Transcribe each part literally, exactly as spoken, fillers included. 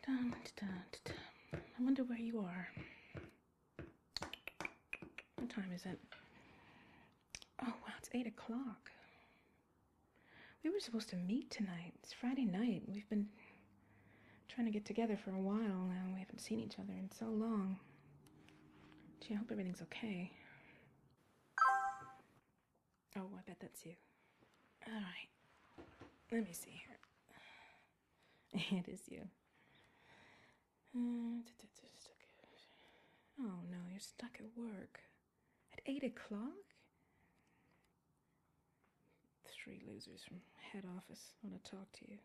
Dun, dun, dun. I wonder where you are. What time is it? Oh, wow, it's eight o'clock. We were supposed to meet tonight. It's Friday night. We've been trying to get together for a while now. We haven't seen each other in so long. Gee, I hope everything's okay. Oh, I bet that's you. All right. Let me see here. It is you. Uh, oh, no, you're stuck at work. At eight o'clock? Three losers from head office want to talk to you.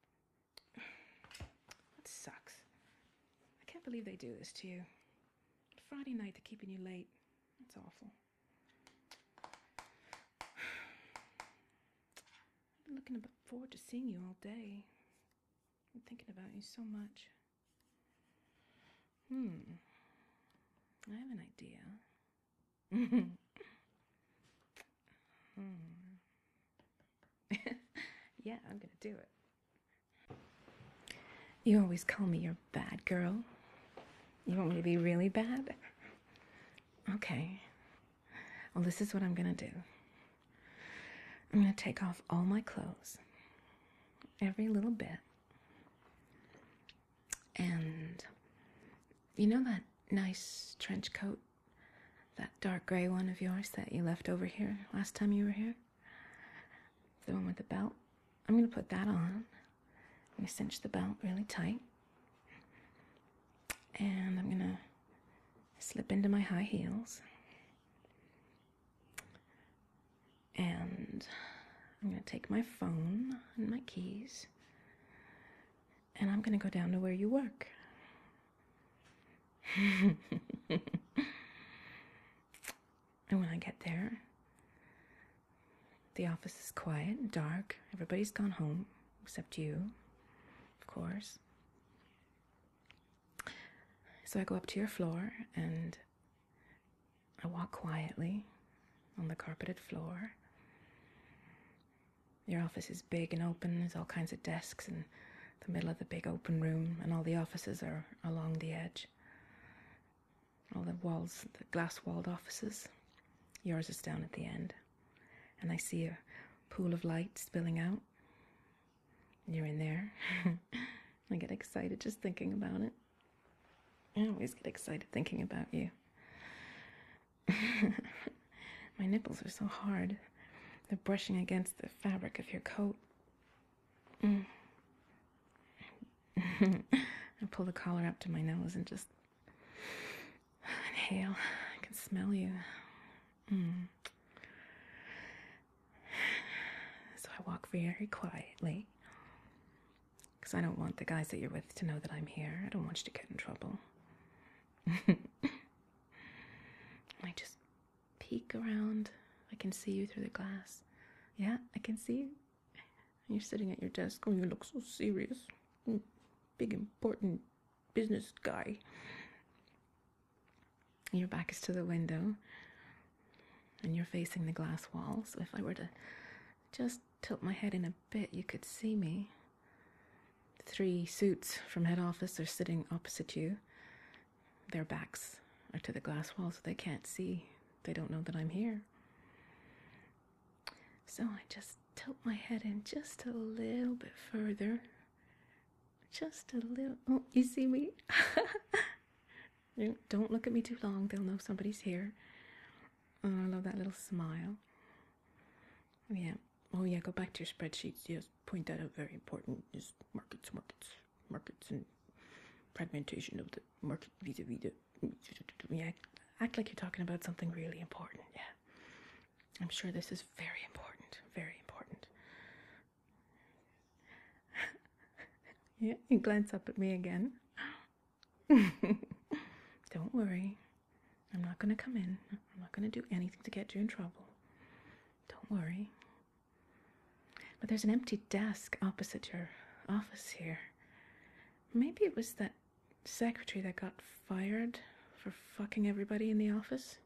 That sucks. I can't believe they do this to you. Friday night, they're keeping you late. That's awful. I've been looking forward to seeing you all day. I'm thinking about you so much. Hmm. I have an idea. hmm. Yeah, I'm gonna do it. You always call me your bad girl. You want me to be really bad? Okay. Well, this is what I'm gonna do. I'm gonna take off all my clothes. Every little bit. And you know that nice trench coat? That dark gray one of yours that you left over here last time you were here? The one with the belt? I'm gonna put that on. I'm gonna cinch the belt really tight. And I'm gonna slip into my high heels. And I'm gonna take my phone and my keys. And I'm gonna go down to where you work. And when I get there, the office is quiet and dark. Everybody's gone home, except you, of course. So I go up to your floor and I walk quietly on the carpeted floor. Your office is big and open. There's all kinds of desks in the middle of the big open room, and all the offices are along the edge. All the walls, the glass-walled offices. Yours is down at the end. And I see a pool of light spilling out. And you're in there. I get excited just thinking about it. I always get excited thinking about you. My nipples are so hard. They're brushing against the fabric of your coat. Mm. I pull the collar up to my nose and just inhale. I can smell you. Mm. So I walk very quietly, because I don't want the guys that you're with to know that I'm here. I don't want you to get in trouble. I just peek around. I can see you through the glass. Yeah, I can see you. You're sitting at your desk. Oh, you look so serious. Big, important business guy. Your back is to the window, and you're facing the glass wall. So if I were to just tilt my head in a bit, you could see me. Three suits from head office are sitting opposite you. Their backs are to the glass wall, so they can't see. They don't know that I'm here. So I just tilt my head in just a little bit further. Just a little. Oh, you see me? Don't look at me too long. They'll know somebody's here. Oh, I love that little smile. Yeah. Oh, yeah, go back to your spreadsheets. Yes, point that out. Very important. Is markets, markets, markets, and fragmentation of the market vis-a-vis the... Yeah, act like you're talking about something really important. Yeah. I'm sure this is very important. Very important. Yeah, you glance up at me again. Don't worry. I'm not going to come in. I'm not going to do anything to get you in trouble. Don't worry. But there's an empty desk opposite your office here. Maybe it was that secretary that got fired for fucking everybody in the office.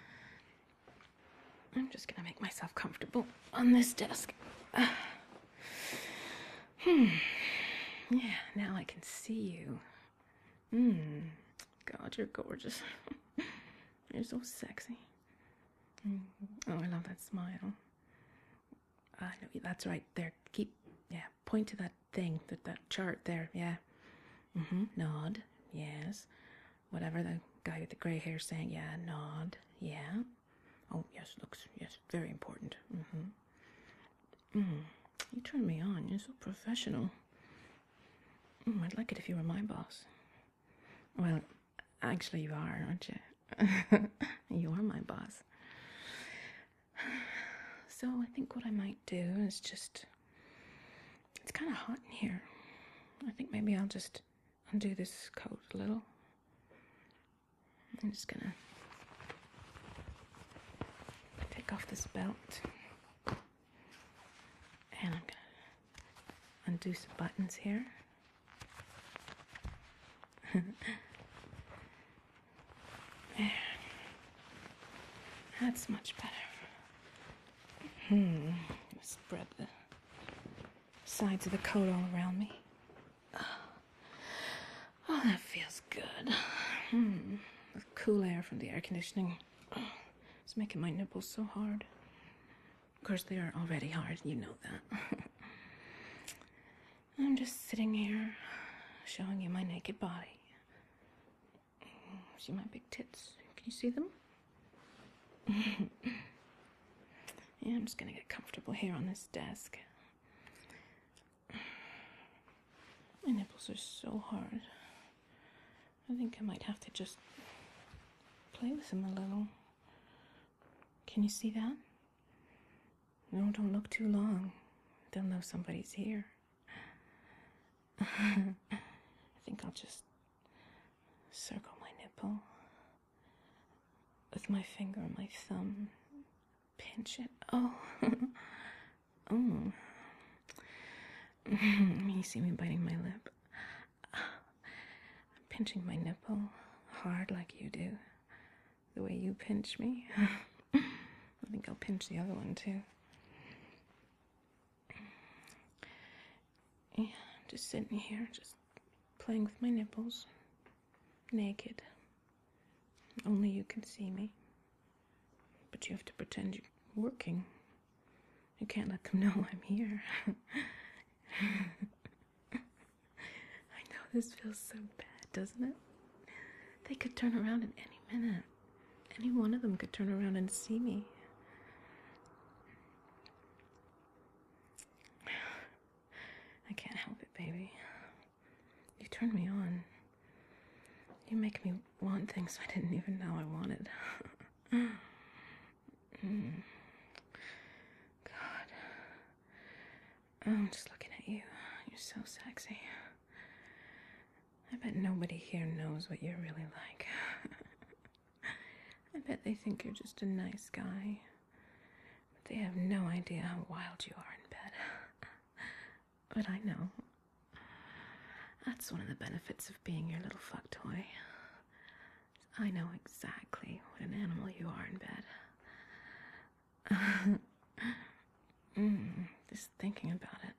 I'm just going to make myself comfortable on this desk. Uh, hmm. Yeah, now I can see you. Mmm. God, you're gorgeous. You're so sexy. Mm. Oh, I love that smile. I know, that's right. There, keep, yeah, point to that thing, that, that chart there, yeah. Mm-hmm, nod, yes. Whatever the guy with the grey hair is saying, yeah, nod, yeah. Oh, yes, looks, yes, very important. Mm-hmm. Mm. You turn me on, you're so professional. Mm, I'd like it if you were my boss. Well, actually you are, aren't you? You are my boss. So I think what I might do is just... It's kind of hot in here. I think maybe I'll just undo this coat a little. I'm just gonna take off this belt. And I'm gonna undo some buttons here. There. That's much better. Hmm. Spread the sides of the coat all around me. Oh, that feels good. Hmm. The cool air from the air conditioning. It's making my nipples so hard. Of course, they are already hard. You know that. I'm just sitting here, showing you my naked body. See my big tits? Can you see them? Yeah, I'm just gonna get comfortable here on this desk. My nipples are so hard. I think I might have to just play with them a little. Can you see that? No, don't look too long. They'll know somebody's here. I think I'll just circle my nipple with my finger and my thumb. Pinch it. Oh. Oh. You see me biting my lip. I'm pinching my nipple hard like you do. The way you pinch me. I think I'll pinch the other one too. Yeah, just sitting here, just playing with my nipples. Naked. Only you can see me. But you have to pretend you're working. You can't let them know I'm here. I know this feels so bad, doesn't it? They could turn around at any minute. Any one of them could turn around and see me. I can't help it, baby. You turn me on. You make me want things I didn't even know I wanted. mm. God. Oh, I'm just looking at you. You're so sexy. I bet nobody here knows what you're really like. I bet they think you're just a nice guy. But they have no idea how wild you are in bed. But I know. That's one of the benefits of being your little fuck toy. I know exactly what an animal you are in bed. mm, just thinking about it.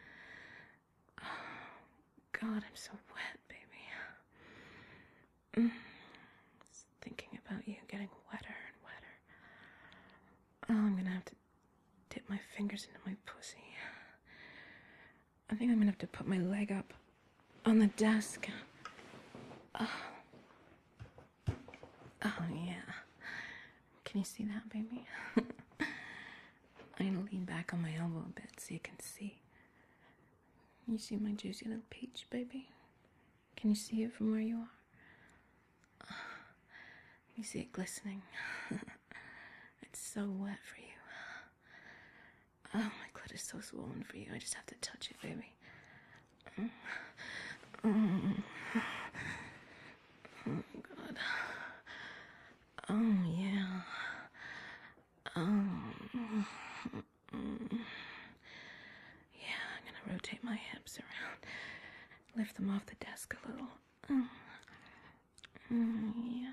Oh, God, I'm so wet, baby. Mm, just thinking about you getting wetter and wetter. Oh, I'm gonna have to dip my fingers into my pussy. I think I'm gonna have to put my leg up on the desk. Oh. Oh, yeah. Can you see that, baby? I'm gonna lean back on my elbow a bit so you can see. You see my juicy little peach, baby? Can you see it from where you are? You see it glistening. It's so wet for you. Oh, my clit is so swollen for you. I just have to touch it, baby. Mm. Mm. Oh, God. Oh, yeah. Um, mm. Yeah, I'm gonna rotate my hips around. Lift them off the desk a little. Mm. Mm, yeah.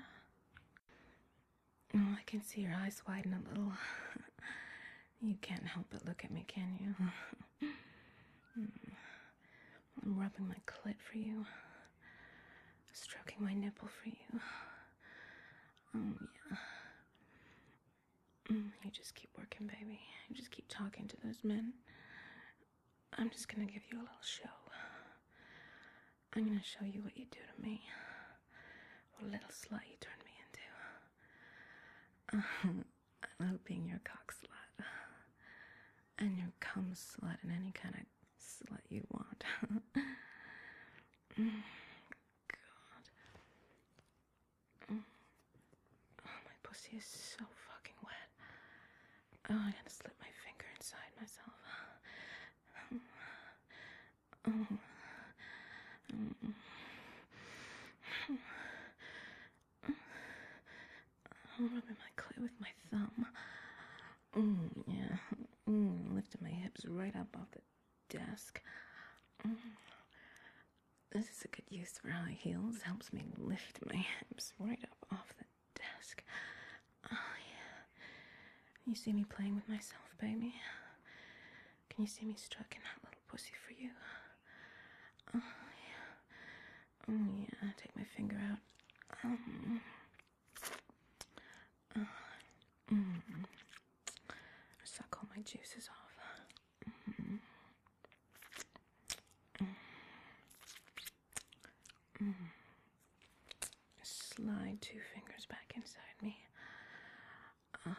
Oh, I can see your eyes widen a little. You can't help but look at me, can you? mm. I'm rubbing my clit for you. Stroking my nipple for you. Oh, yeah. Mm, you just keep working, baby. You just keep talking to those men. I'm just gonna give you a little show. I'm gonna show you what you do to me. What a little slut you turn me into. I love being your cock slut. And your cum slut and any kind of slut you want. mm, God. Mm. Oh, my pussy is so fucking wet. Oh, I gotta slip my finger inside myself. Oh. Mm. I'm rubbing my clit with my thumb. Mm, yeah. Mm, lifting my hips right up off the desk. Mm. This is a good use for high heels. Helps me lift my hips right up off the desk. Oh, yeah. You see me playing with myself, baby? Can you see me stroking that little pussy for you? Oh, yeah. Oh, yeah. Take my finger out. Um, uh, mm. Suck all my juices off. Mm. Mm. Mm. Slide two fingers back inside me. Oh,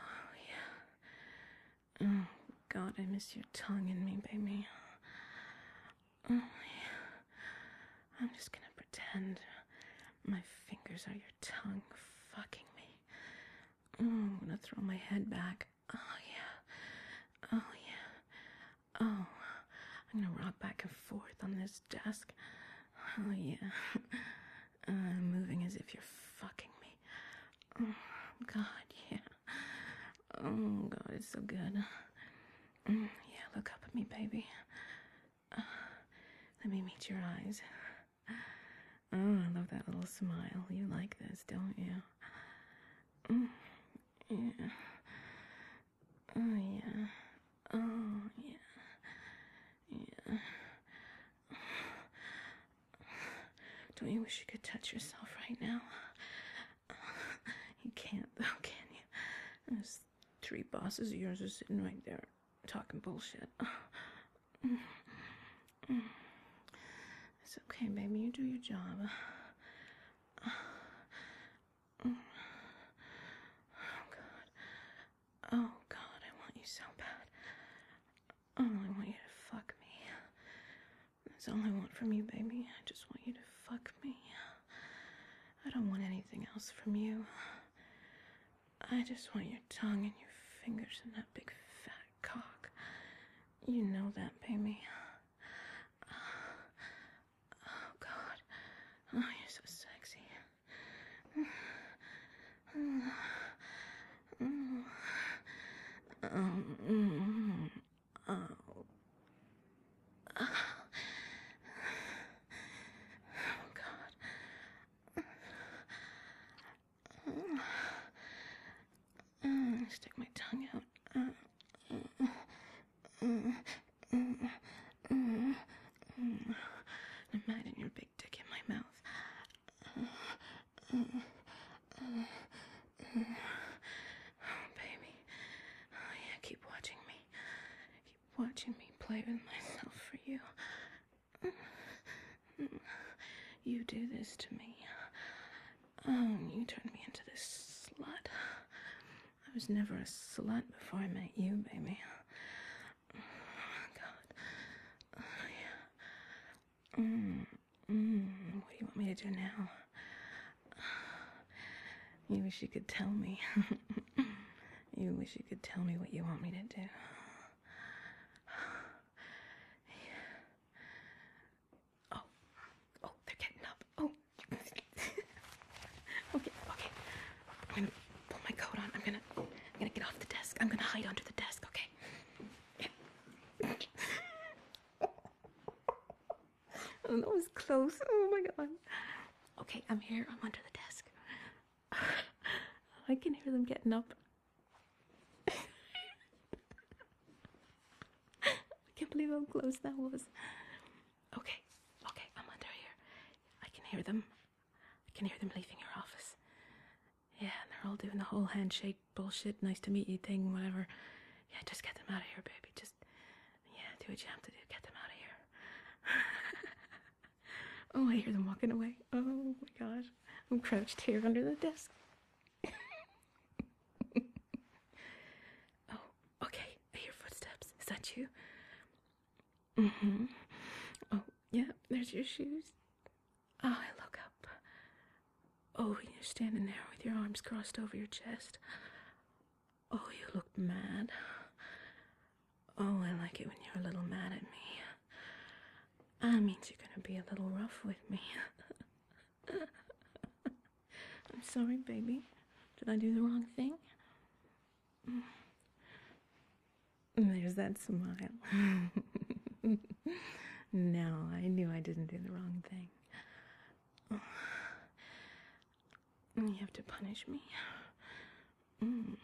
yeah. Oh, God, I miss your tongue in me, baby. Oh, yeah. I'm just gonna pretend my fingers are your tongue fucking me. Oh, I'm gonna throw my head back. Oh, yeah. Oh, yeah. Oh, I'm gonna rock back and forth on this desk. Oh, yeah. Uh, moving as if you're fucking me. Oh, God, yeah. Oh, God, it's so good. Mm, yeah, look up at me, baby. Uh, let me meet your eyes. Oh, I love that little smile. You like this, don't you? Mm, yeah. Oh, yeah. Oh, yeah. Yeah. Don't you wish you could touch yourself right now? You can't, though, can you? There's three bosses of yours are sitting right there talking bullshit. It's okay, baby. You do your job. Oh, God. Oh, God, I want you so bad. Oh, I want you to fuck me. That's all I want from you, baby. I just want you to fuck me. I don't want anything else from you. I just want your tongue and your fingers and that big fat cock. You know that, baby. Oh, God. Oh, you're so sexy. Um, oh. Oh, God. Stick my tongue out. Imagine your big dick in my mouth. Oh, baby. Oh, yeah, keep watching me. Keep watching me play with myself for you. You do this to me. Oh, you turn me into this slut. I was never a slut before I met you, baby. God. Oh, yeah. Mm, mm. What do you want me to do now? You wish you could tell me. You wish you could tell me what you want me to do. Oh, oh, they're getting up. Oh. okay, okay. I'm gonna pull my coat on. I'm gonna, I'm gonna get off the desk. I'm gonna hide under the desk. Okay. Oh, that was close. Oh my God. Okay, I'm here. I'm under the desk. I can hear them getting up. I can't believe how close that was. Okay, hear them. I can hear them leaving your office. Yeah, and they're all doing the whole handshake bullshit, nice to meet you thing, whatever. Yeah, just get them out of here, baby. Just, yeah, do what you have to do. Get them out of here. Oh, I hear them walking away. Oh my gosh. I'm crouched here under the desk. Oh, okay. I hear footsteps. Is that you? Mm-hmm. Oh, yeah, there's your shoes. Oh, I look up. Oh, you're standing there with your arms crossed over your chest. Oh, you look mad. Oh, I like it when you're a little mad at me. That means you're gonna be a little rough with me. I'm sorry, baby. Did I do the wrong thing? There's that smile. No, I knew I didn't do the wrong thing. Oh. You have to punish me. Mm.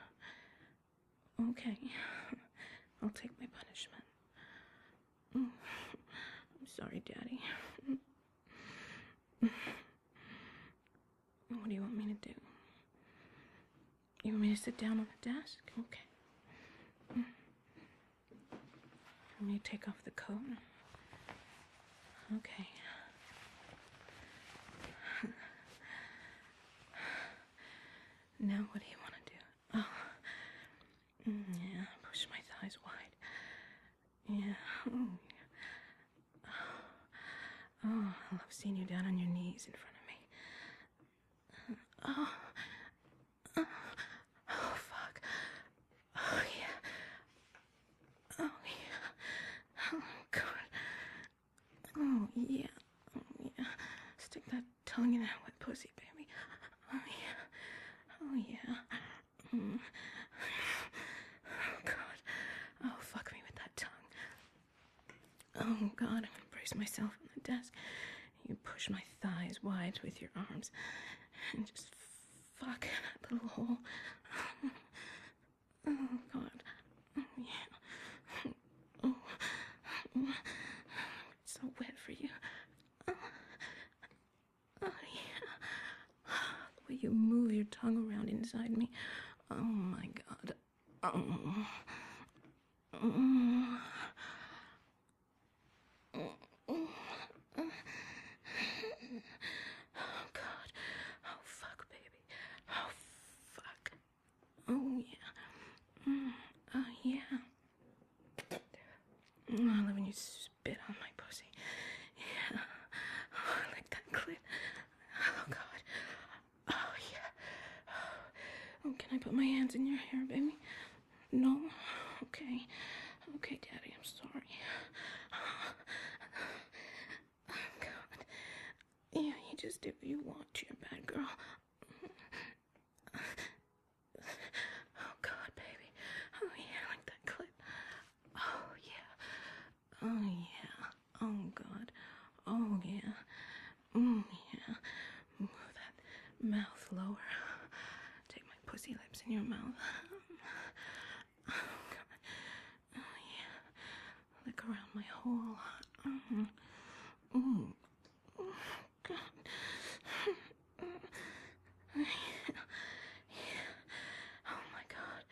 Okay. I'll take my punishment. Mm. I'm sorry, Daddy. What do you want me to do? You want me to sit down on the desk? Okay. Mm. Want me to take off the coat? Okay. Now what do you want to do? Oh. Mm, yeah, push my thighs wide. Yeah. Oh, yeah. Oh, I love seeing you down on your knees in front of me. Oh. Oh, oh fuck. Oh, yeah. Oh, yeah. Oh, God. Oh, yeah. Oh, yeah. Stick that tongue in that wet pussy, baby. Oh, yeah. Oh, yeah. Mm. Oh, God. Oh, fuck me with that tongue. Oh, God, I'm gonna brace myself on the desk. You push my thighs wide with your arms and just fuck that little hole. Oh, God. Oh, yeah. Oh, oh. It's so wet for you. Oh, oh yeah. The way you move your tongue around inside me. Oh, my God. Oh. Oh. Oh, God. Oh, fuck, baby. Oh, fuck. Oh, yeah. Mm. Oh, yeah. Oh, I love when you spit on my pussy. Yeah. Oh, I like that clit. Oh, God. Oh, yeah. Oh, can I put my hands in your hair, baby? No? Okay. Okay, Daddy, I'm sorry. Oh, God. Yeah, you just do what you want. You're a bad girl. Oh, God, baby. Oh, yeah, I like that clit. Oh, yeah. Oh, yeah. Oh, God. Oh, yeah. Mm, yeah. Move that mouth lower. Take my pussy lips in your mouth. Oh, God. Oh, yeah. Lick around my hole. Mm-hmm. Mm. Oh, God. Yeah. Yeah. Oh, my God.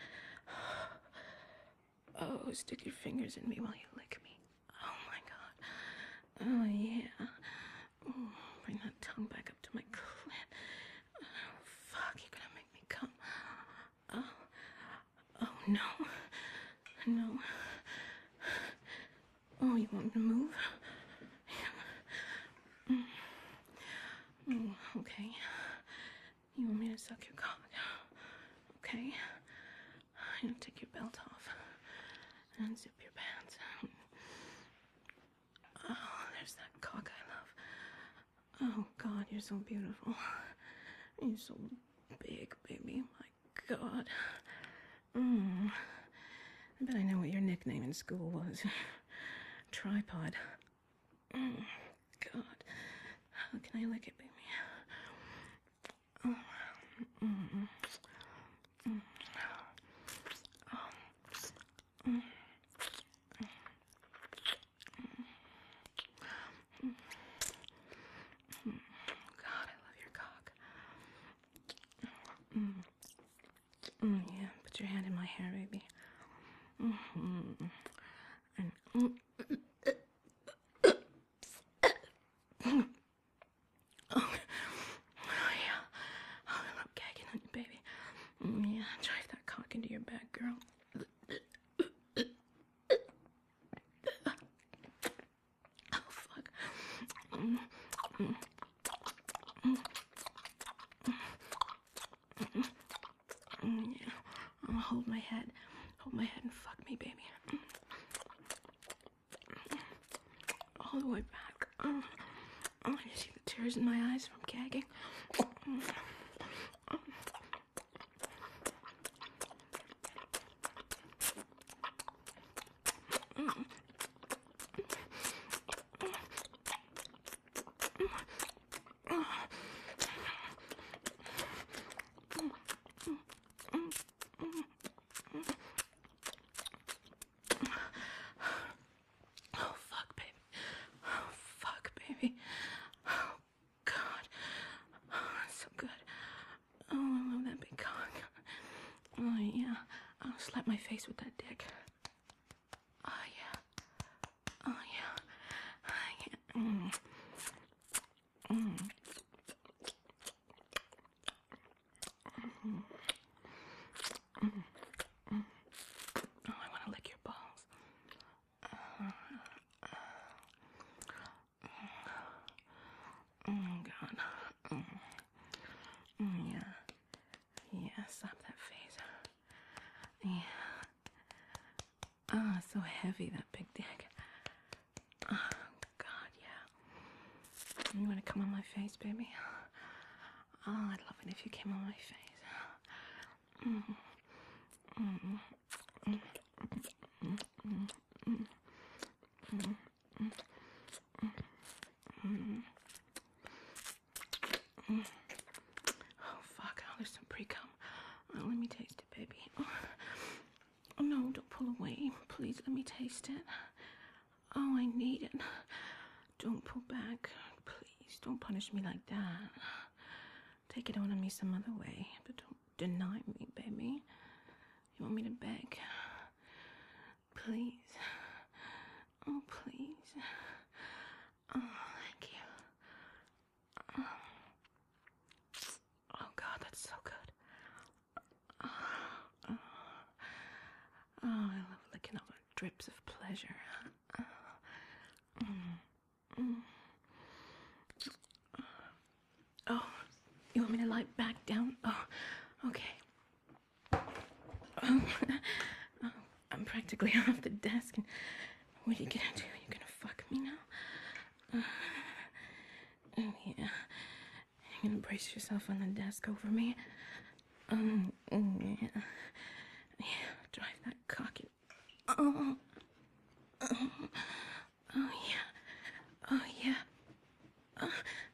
Oh, stick your fingers in me while you lick me. Oh, my God. Oh, yeah. Oh, bring that tongue back up to my clit. Oh, fuck, you're gonna make me come. Oh. Oh, no. No. Oh, you want me to move? Yeah. Mm. Oh, okay. You want me to suck your cock? Okay. You know, take your belt off and zip your pants. Oh, there's that cock I love. Oh, God, you're so beautiful. You're so big, baby. My God. Mm. I bet I know what your nickname in school was. Tripod. Mm. God. How can I lick it, baby? Oh. Mm. Mm. Oh. Mm. Mm, yeah, put your hand in my hair, baby. Mm-hmm. And, mm, oh, oh, yeah. Oh, I love gagging on you, baby. Mm, yeah, drive that cock into your back, girl. Oh, fuck. Mm, mm, mm, mm, mm, yeah. Oh, hold my head. Hold my head and fuck me, baby. Mm. All the way back. Oh, oh, you see the tears in my eyes from gagging? Mm. Oh, fuck, baby. Oh, fuck, baby. Oh, God. Oh, that's so good. Oh, I love that big cock. Oh, yeah. I'll slap my face with that dick. Oh, yeah. Oh, yeah. Oh, yeah. Mm. Mm. Mm. Mm. Mm. Oh, I want to lick your balls. Uh, oh, God. Mm. Mm, yeah. Yeah, slap that face. Yeah. Oh, it's so heavy, that big dick. Oh, God, yeah. You want to come on my face, baby? Oh, I'd love it if you came on my face. Mm. Mm. Mm. Mm. Mm. Mm. Mm. Mm. Mm. Oh, fuck. Oh, there's some pre-cum. Oh, let me taste it, baby. Oh. Oh, no, don't pull away. Please, let me taste it. Oh, I need it. Don't pull back. Please, don't punish me like that. Take it out on me some other way, but don't deny me, baby. You want me to beg? Please. Oh, please. Oh, thank you. Oh, oh God, that's so good. Oh, oh. Oh, I love licking over drips of pleasure. Oh, mm, mm. Oh, you want me to lie back down? Oh, okay. Oh, oh, I'm practically off the desk. And what are you gonna do? You're gonna fuck me now? Uh, oh, yeah. You're gonna brace yourself on the desk over me? Oh, oh yeah. Yeah, drive that cock in. Oh, oh, oh, yeah. Oh, yeah. Oh,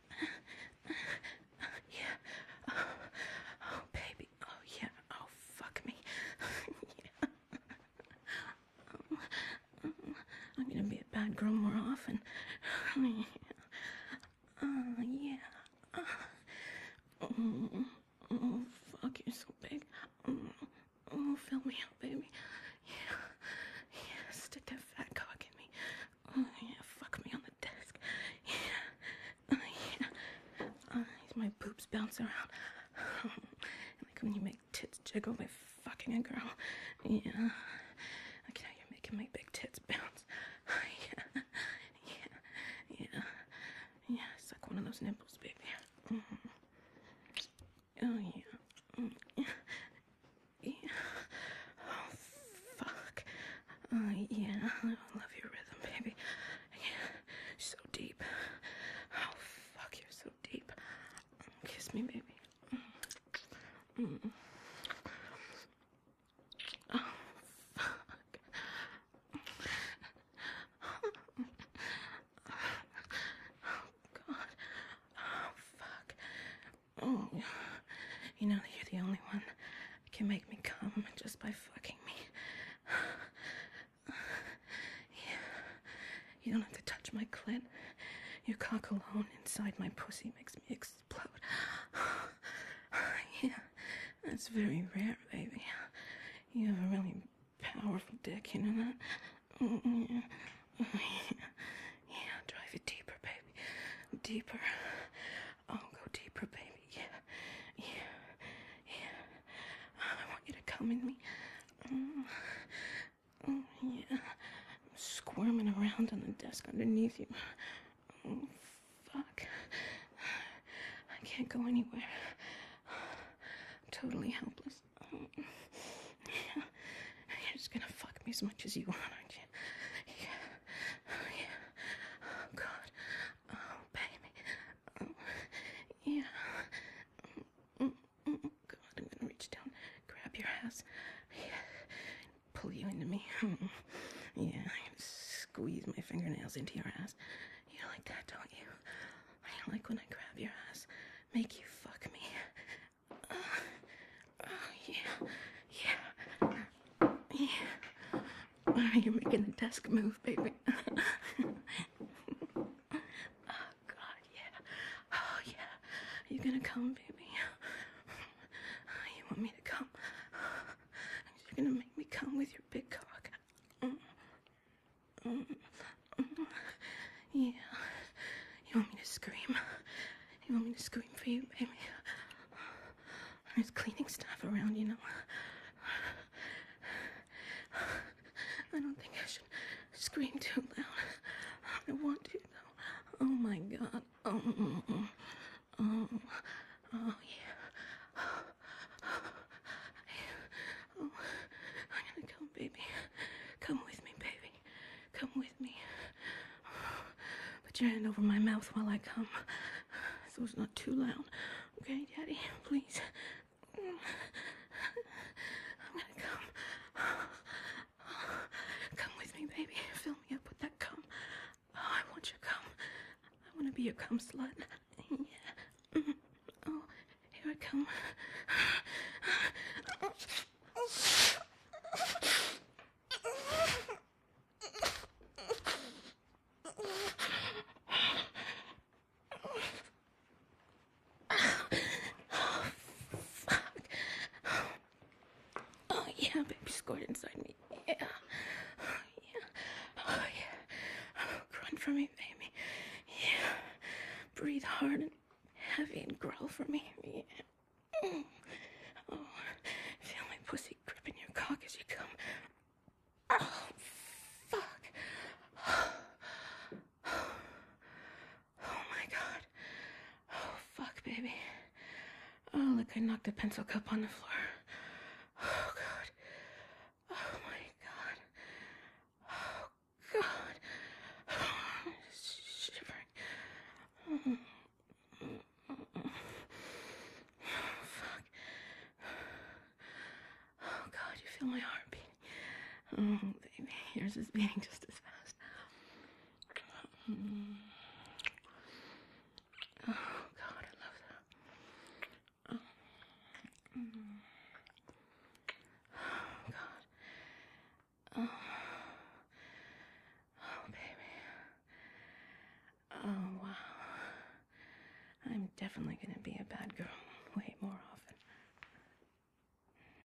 yeah. Oh, oh, baby. Oh, yeah. Oh, fuck me. Yeah. Oh, oh, I'm gonna be a bad girl more often. Oh, yeah. Oh, yeah. Oh, oh, fuck, you're so big. Oh, oh, fill me up, baby. Yeah. Yeah, stick that fat cock in me. Oh, yeah, fuck me on the desk. Yeah. Oh, yeah. Oh, my boobs bounce around. Oh, like when you make tits jiggle by fucking a girl. Yeah. Like how you're making my big tits bounce. Yeah. Yeah. Yeah. Yeah, suck one of those nipples, baby. Mm-hmm. Oh, yeah. Mm, yeah. Yeah. Oh, fuck. Oh, yeah. I love your rhythm, baby. Yeah. So deep. Oh, fuck, you're so deep. Kiss me, baby. Mm. Mm. Oh, fuck. Oh, God. Oh, fuck. Oh, you know, you're the only one that can make me come just by fucking me. Yeah. You don't have to touch my clit. Your cock alone inside my pussy makes me explode. Yeah. That's very rare, baby. You have a really powerful dick, you know that? Mm, yeah. Oh, yeah. Yeah, drive it deeper, baby. Deeper. Oh, go deeper, baby. Yeah. Yeah. Yeah. I want you to come in me. Mm. Oh, yeah. I'm squirming around on the desk underneath you. Oh, fuck. I can't go anywhere. Totally helpless. Oh, yeah. You're just gonna fuck me as much as you want, aren't you? Yeah. Oh, yeah. Oh, God. Oh, baby. Oh, yeah. Mm, mm, mm. God, I'm gonna reach down, grab your ass. Yeah. Pull you into me. Yeah, I'm gonna squeeze my fingernails into your ass. You like that, don't you? I like when I grab your ass, make you fuck me. Uh, oh, yeah. Yeah. Yeah. Oh, you're making the desk move, baby. Oh, God, yeah. Oh, yeah. You gonna come, baby? You want me to come? You're gonna make me come with your big cock. Mm. Mm. Mm. Yeah. You want me to scream? You want me to scream for you, baby? There's cleaning staff around, you know. I don't think I should scream too loud. I want to, though. Oh, my God. Oh, oh, oh, oh, oh yeah. Oh, I'm gonna come, baby. Come with me, baby. Come with me. Put your hand over my mouth while I come, so it's not too loud. Okay, Daddy, please. I'm gonna come. Come with me, baby. Fill me up with that cum. Oh, I want your cum. I want to be your cum slut. Yeah. Oh, here I come. Oh, yeah, baby, squirt inside me. Yeah. Oh, yeah. Oh, yeah. Oh, grunt for me, baby. Yeah. Breathe hard and heavy and growl for me. Yeah. Oh, feel my pussy gripping your cock as you come. Oh, fuck. Oh, my God. Oh, fuck, baby. Oh, look, I knocked a pencil cup on the floor. Oh, God. Oh, my God. Oh, God. Oh, I'm just shivering. Oh, fuck. Oh, God, you feel my heart beating. Oh, baby, yours is beating just as fast. Oh, God, I love that. Oh.